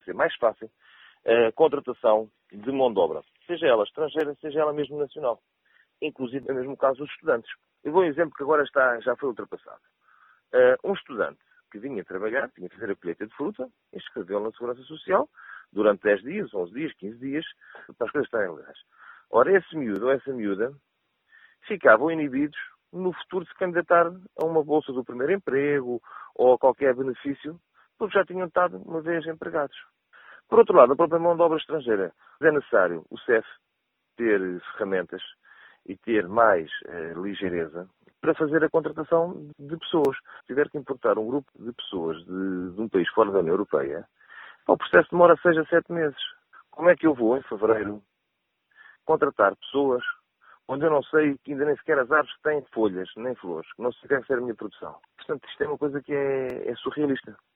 ser mais fácil a contratação de mão de obra, seja ela estrangeira, seja ela mesmo nacional. Inclusive, no mesmo caso, os estudantes. Eu vou um exemplo que agora já foi ultrapassado. Um estudante que vinha trabalhar, tinha que fazer a colheita de fruta, inscreveu na Segurança Social durante 10 dias, 11 dias, 15 dias, para as coisas estarem legais. Ora, esse miúdo ou essa miúda ficavam inibidos no futuro de se candidatar a uma bolsa do primeiro emprego ou a qualquer benefício, porque já tinham estado uma vez empregados. Por outro lado, a própria mão de obra estrangeira. É necessário o CEF ter ferramentas e ter mais ligeireza para fazer a contratação de pessoas. Se tiver que importar um grupo de pessoas de um país fora da União Europeia, o processo demora 6 a 7 meses. Como é que eu vou, em fevereiro, contratar pessoas onde eu não sei que ainda nem sequer as árvores têm folhas, nem flores, que não sei quer ser a minha produção? Portanto, isto é uma coisa que é surrealista.